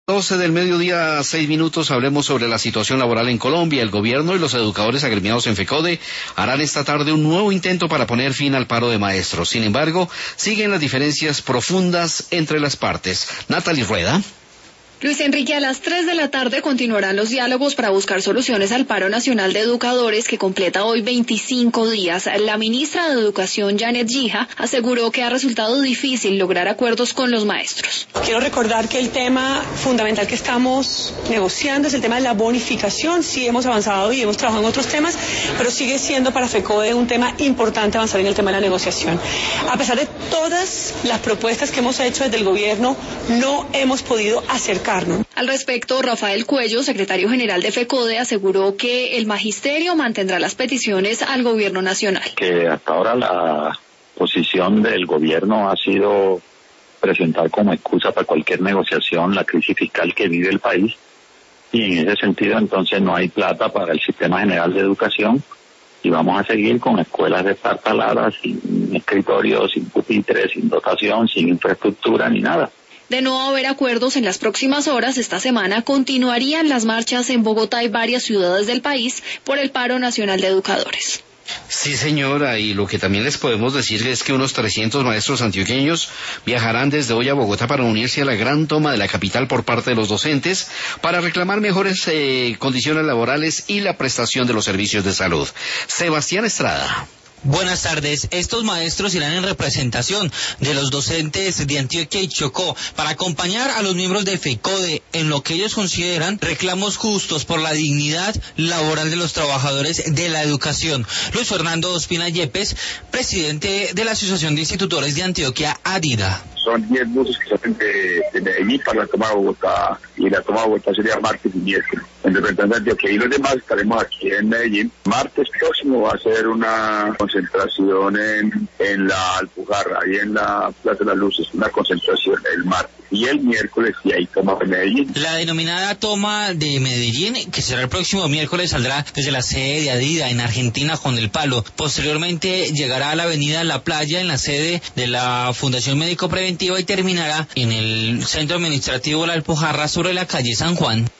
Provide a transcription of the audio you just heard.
12 del mediodía, 6 minutos, hablemos sobre la situación laboral en Colombia. El gobierno y los educadores agremiados en FECODE harán esta tarde un nuevo intento para poner fin al paro de maestros. Sin embargo, siguen las diferencias profundas entre las partes. Natalie Rueda. Luis Enrique, a las 3 de la tarde continuarán los diálogos para buscar soluciones al paro nacional de educadores que completa hoy 25 días. La ministra de Educación, Janet Gija, aseguró que ha resultado difícil lograr acuerdos con los maestros. Quiero recordar que el tema fundamental que estamos negociando es el tema de la bonificación. Sí hemos avanzado y hemos trabajado en otros temas, pero sigue siendo para FECODE un tema importante avanzar en el tema de la negociación. A pesar de todas las propuestas que hemos hecho desde el gobierno, no hemos podido acercarnos. Al respecto, Rafael Cuello, secretario general de FECODE, aseguró que el magisterio mantendrá las peticiones al gobierno nacional. Que hasta ahora la posición del gobierno ha sido presentar como excusa para cualquier negociación la crisis fiscal que vive el país, y en ese sentido entonces no hay plata para el sistema general de educación y vamos a seguir con escuelas destartaladas, sin escritorios, sin pupitres, sin dotación, sin infraestructura ni nada. De no haber acuerdos en las próximas horas, esta semana continuarían las marchas en Bogotá y varias ciudades del país por el paro nacional de educadores. Sí, señora, y lo que también les podemos decir es que unos 300 maestros antioqueños viajarán desde hoy a Bogotá para unirse a la gran toma de la capital por parte de los docentes para reclamar mejores condiciones laborales y la prestación de los servicios de salud. Sebastián Estrada. Buenas tardes. Estos maestros irán en representación de los docentes de Antioquia y Chocó para acompañar a los miembros de FECODE en lo que ellos consideran reclamos justos por la dignidad laboral de los trabajadores de la educación. Luis Fernando Ospina Yepes, presidente de la Asociación de Institutores de Antioquia, ADIDA. Son 10 buses que salen de Medellín para la toma de Bogotá, y la toma de Bogotá sería martes y miércoles. En representación de Antioquia y los demás estaremos aquí en Medellín. Martes próximo va a ser una concentración en la Alpujarra, ahí en la Plaza de las Luces, una concentración el martes. Y el miércoles y ahí toma de Medellín. La denominada toma de Medellín, que será el próximo miércoles, saldrá desde la sede de ADIDA en Argentina, Juan del Palo. Posteriormente llegará a la avenida La Playa, en la sede de la Fundación Médico Preventiva, y terminará en el centro administrativo La Alpujarra, sobre la calle San Juan.